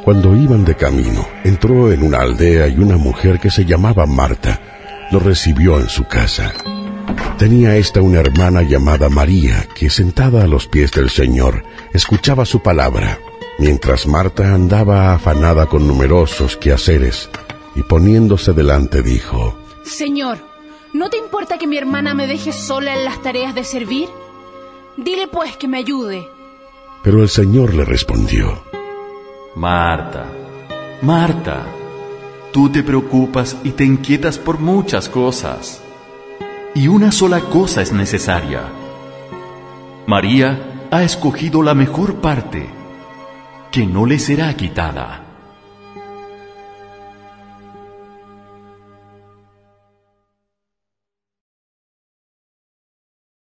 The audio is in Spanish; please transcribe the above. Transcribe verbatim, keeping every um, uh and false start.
Cuando iban de camino, entró en una aldea y una mujer que se llamaba Marta lo recibió en su casa. Tenía ésta una hermana llamada María, que sentada a los pies del Señor, escuchaba su palabra, mientras Marta andaba afanada con numerosos quehaceres, y poniéndose delante dijo: Señor, ¿no te importa que mi hermana me deje sola en las tareas de servir? Dile pues que me ayude. Pero el Señor le respondió: Marta, Marta, tú te preocupas y te inquietas por muchas cosas, y una sola cosa es necesaria. María ha escogido la mejor parte, que no le será quitada.